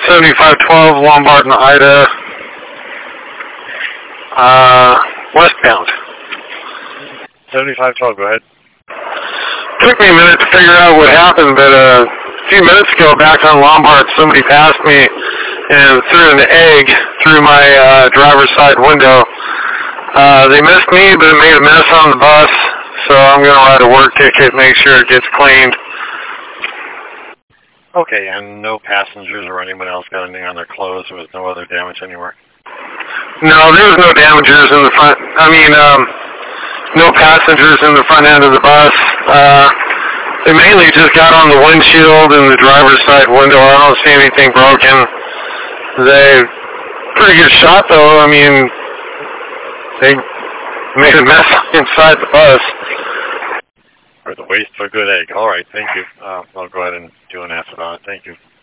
7512 Lombard and Ida, westbound. 7512, go ahead. Took me a minute to figure out what happened, but a few minutes ago back on Lombard, somebody passed me and threw an egg through my driver's side window. They missed me, but it made a mess on the bus, so I'm going to write a work ticket, make sure it gets cleaned. Okay, and no passengers or anyone else got anything on their clothes? There was no other damage anywhere? No, there was no damagers in the front. No passengers in the front end of the bus. They mainly just got on the windshield and the driver's side window. I don't see anything broken. They pretty good shot though. I mean, they made a mess inside the bus. For the waste of a good egg. All right, thank you. I'll go ahead and do an answer on it. Thank you.